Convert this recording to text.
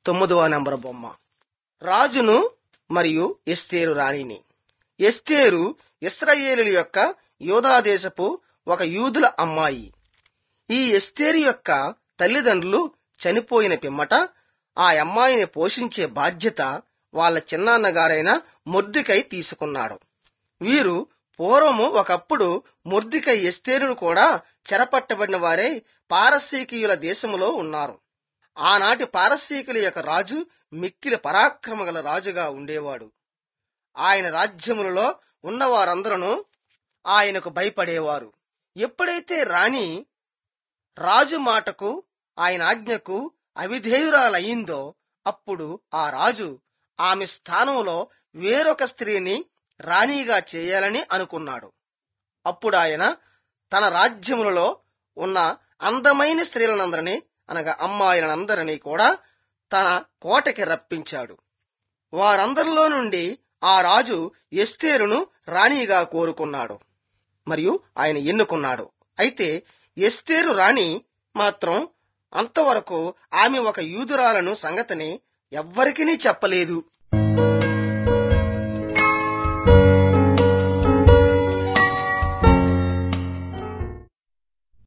9వ number బొమ్మ. రాజును మరియు ఎస్తేరు రాణిని. ఎస్తేరు ఇశ్రాయేలీయుల యొక్క యూదాదేశపు ఒక యూదుల అమ్మాయి. ఈ ఎస్తేరు యొక్క తల్లిదండ్రులు చనిపోయిన పిమ్మట ఆ అమ్మాయిని పోషించే బాధ్యత వాళ్ళ చిన్నాన్నగారైన మొర్దెకై తీసుకున్నాడు. వీరు పూర్వము ఒకప్పుడు మొర్దెకై ఎస్తేరును కూడా చెరపట్టబడిన వారై పారసీకీయుల దేశములో ఉన్నారు. ఆనాటి పారసీకుల యొక్క రాజు మిక్కిలి పరాక్రమ గల రాజుగా ఉండేవాడు. ఆయన రాజ్యములలో ఉన్నవారందరూ ఆయనకు భయపడేవారు. ఎప్పుడైతే రాణి రాజు మాటకు ఆయన ఆజ్ఞకు అవిధేయురాలయ్యిందో అప్పుడు ఆ రాజు ఆమె స్థానంలో వేరొక స్త్రీని రాణిగా చేయాలని అనుకున్నాడు. అప్పుడు ఆయన తన రాజ్యములలో ఉన్న అందమైన స్త్రీలనందరినీ అనగా అమ్మాయిలందరినీ కూడా తన కోటకి రప్పించాడు. వారందరిలో నుండి ఆ రాజు ఎస్తేరును రాణిగా కోరుకున్నాడు మరియు ఆయన ఎన్నుకున్నాడు. అయితే ఎస్తేరు రాణి మాత్రం అంతవరకు ఆమె ఒక యూదురాలను సంగతిని ఎవ్వరికీ చెప్పలేదు.